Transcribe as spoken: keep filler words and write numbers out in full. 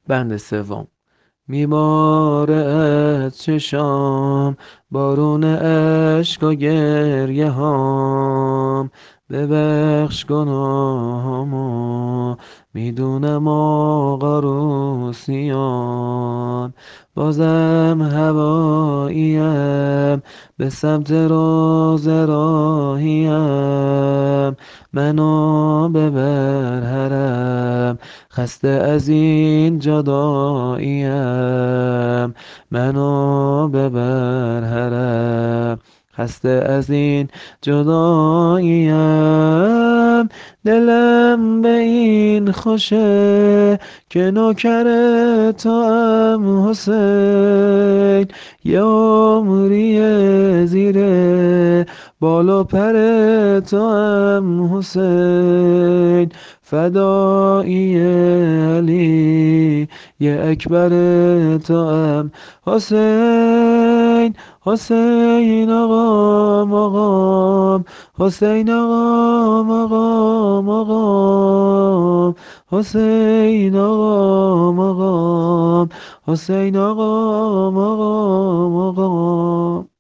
بند سوم. میباره از چشام بارون اشک و گریه هام، ببخش گناهامو، میدونم آقا روسیان. بازم هواییم، به سمت روز راهیم، منو ببر حرم، خسته از این جداییم، منو ببر حرم، خسته از این جداییم. دلم به این خوشه که نوکر تو ام حسین، یه عمریه زیر بال و پر تو ام حسین، فدایی علی یه اکبر تو ام حسین. حسین آقام آقام، حسین آقام آقام آقام، حسین آقام آقام، حسین آقام آقام آقام.